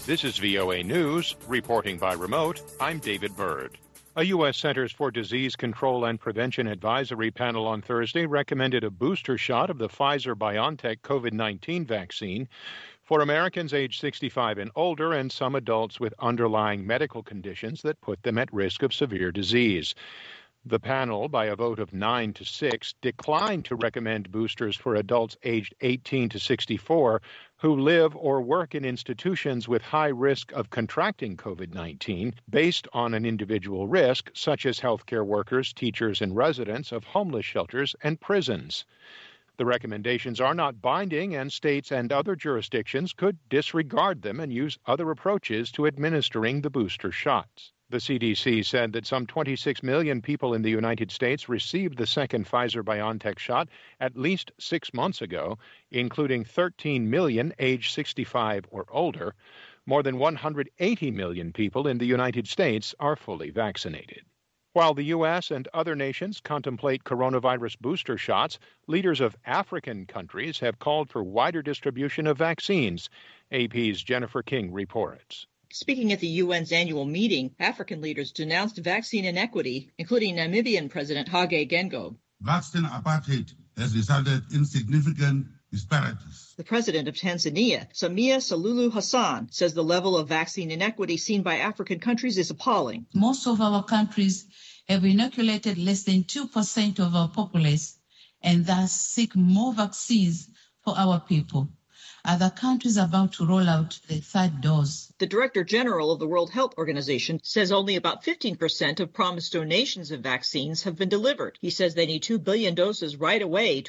This is VOA News, reporting by remote. I'm David Byrd. A U.S. Centers for Disease Control and Prevention advisory panel on Thursday recommended a booster shot of the Pfizer-BioNTech COVID-19 vaccine for Americans aged 65 and older and some adults with underlying medical conditions that put them at risk of severe disease. The panel, by a vote of 9-6, declined to recommend boosters for adults aged 18 to 64 who live or work in institutions with high risk of contracting COVID-19 based on an individual risk, such as healthcare workers, teachers, and residents of homeless shelters and prisons. The recommendations are not binding, and states and other jurisdictions could disregard them and use other approaches to administering the booster shots. The CDC said that some 26 million people in the United States received the second Pfizer-BioNTech shot at least 6 months ago, including 13 million aged 65 or older. More than 180 million people in the United States are fully vaccinated. While the U.S. and other nations contemplate coronavirus booster shots, leaders of African countries have called for wider distribution of vaccines. AP's Jennifer King reports. Speaking at the UN's annual meeting, African leaders denounced vaccine inequity, including Namibian President Hage Geingob. Vaccine apartheid has resulted in significant disparities. The president of Tanzania, Samia Suluhu Hassan, says the level of vaccine inequity seen by African countries is appalling. Most of our countries have inoculated less than 2% of our populace and thus seek more vaccines for our people. Other countries are about to roll out the third dose. The Director General of the World Health Organization says only about 15% of promised donations of vaccines have been delivered. He says they need 2 billion doses right away